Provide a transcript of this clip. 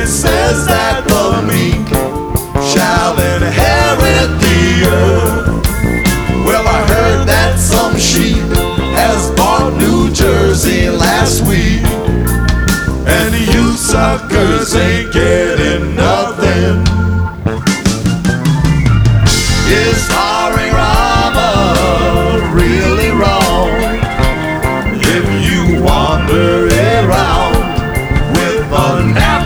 it says that the meek shall inherit the earth. Well, I heard that some sheep has bought New Jersey last week, and you suckers ain't getting